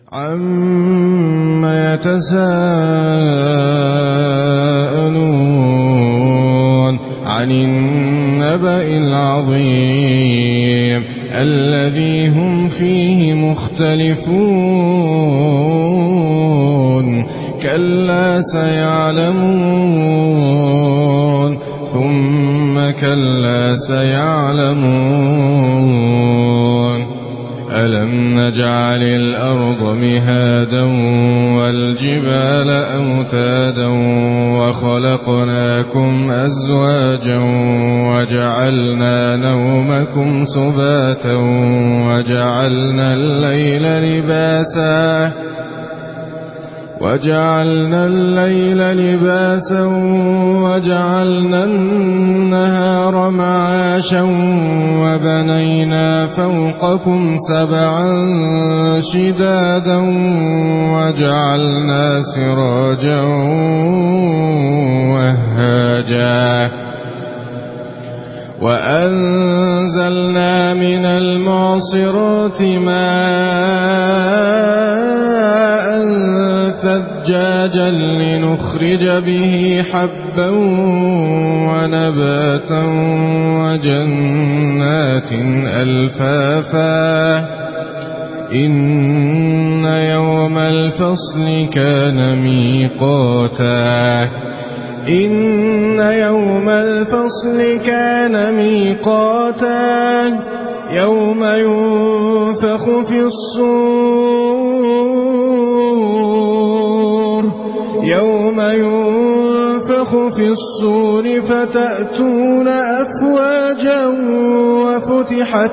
عَمَّ يَتَسَاءَلُونَ عَنِ النَّبَإِ الْعَظِيمِ الَّذِي هُمْ فِيهِ مُخْتَلِفُونَ كَلَّا سَيَعْلَمُونَ ثُمَّ كَلَّا سَيَعْلَمُونَ أَلَمْ نَجْعَلِ الْأَرْضَ مِهَادًا وَالْجِبَالَ أَوْتَادًا وَخَلَقْنَاكُمْ أَزْوَاجًا وَجَعَلْنَا نَوْمَكُمْ سُبَاتًا وَجَعَلْنَا اللَّيْلَ لِبَاسًا وَجَعَلْنَا النَّهَارَ مَعَاشًا وَبَنَيْنَا فَوْقَكُمْ سَبْعًا شِدَادًا وَجَعَلْنَا سِرَاجًا وَهَّاجًا وَأَنزَلْنَا مِنَ الْمُعْصِرَاتِ مَاءً ثَجَّاجًا لِنُخْرِجَ بِهِ حَبًّا وَنَبَاتًا وَجَنَّاتٍ أَلْفَافًا إِنَّ يَوْمَ الْفَصْلِ كَانَ مِيقَاتًا يَوْمَ يُنفَخُ فِي الصُّورِ فَتَأْتُونَ أَفْوَاجًا وَفُتِحَتِ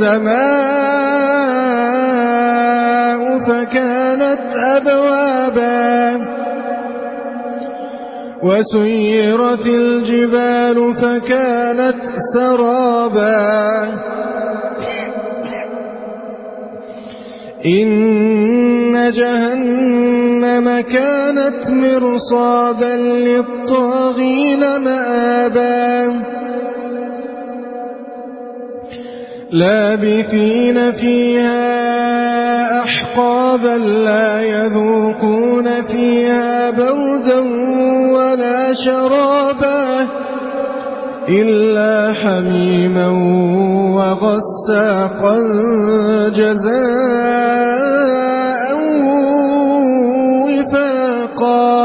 السَّمَاءُ فَكَانَتْ أَبْوَابًا وَسُيِّرَتِ الْجِبَالُ فَكَانَتْ سَرَابًا إِنَّ جَهَنَّمَ كَانَتْ مِرْصَادًا لِلطَّاغِينَ مَآبًا لَابِثِينَ فِيهَا أَحْقَابًا لَا يَذُوقُونَ فِيهَا بَرْدًا وَلَا شَرَابًا إِلَّا حَمِيمًا وَغَسَّاقًا جَزَاءً وِفَاقًا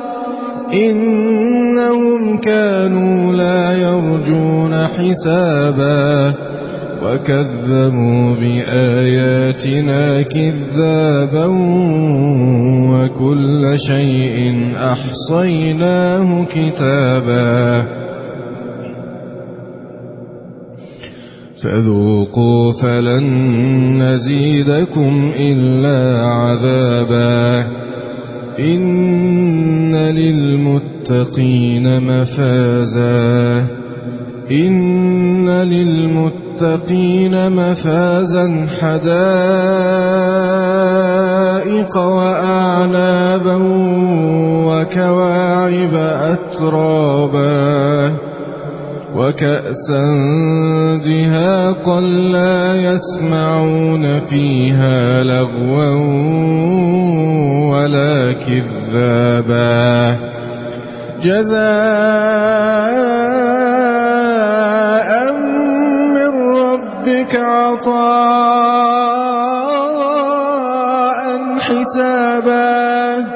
إِنَّهُمْ كَانُوا لَا يَرْجُونَ حِسَابًا وَكَذَّبُوا بِآيَاتِنَا كِذَّابًا وَكُلَّ شَيْءٍ أَحْصَيْنَاهُ كِتَابًا فَذُوقُوا فَلَن نَّزِيدَكُمْ إِلَّا عَذَابًا إِنَّ لِلْمُتَّقِينَ مَفَازًا حَدَائِقَ وَأَعْنَابًا وَكَوَاعِبَ أَتْرَابًا وَكَأْسًا دِهَاقًا لَا يَسْمَعُونَ فِيهَا لَغْوًا وَلَا كِذَّابًا جَزَاءً مِّن رَّبِّكَ عَطَاءً حِسَابًا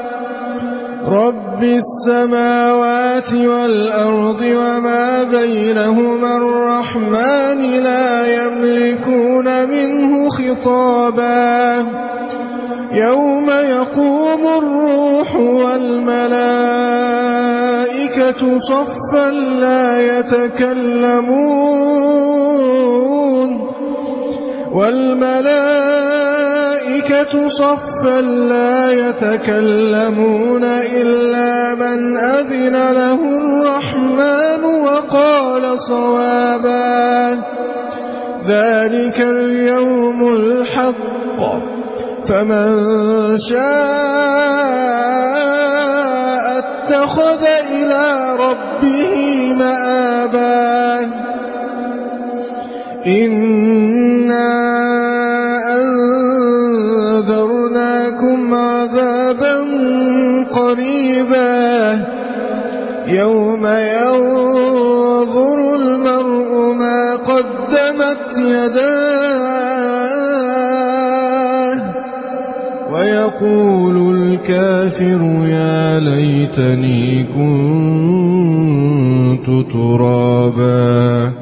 رَبِّ السَّمَاوَاتِ وَالْأَرْضِ وَمَا بَيْنَهُمَا الرَّحْمَنِ لَا يَمْلِكُونَ مِنْهُ خِطَابًا يَوْمَ يَقُومُ الرُّوحُ وَالْمَلَائِكَةُ صَفًّا لَا يَتَكَلَّمُونَ إِلَّا مَنْ أَذِنَ لَهُ الرَّحْمَنُ وَقَالَ صَوَابًا ذَلِكَ الْيَوْمُ الْحَقُّ فَمَنْ شَاءَ اتَّخَذَ إِلَى رَبِّهِ مَآبًا إِنَّا أَنذَرْنَاكُمْ حسابا قريبا يوم ينظر المرء ما قدمت يداه ويقول الكافر يا ليتني كنت ترابا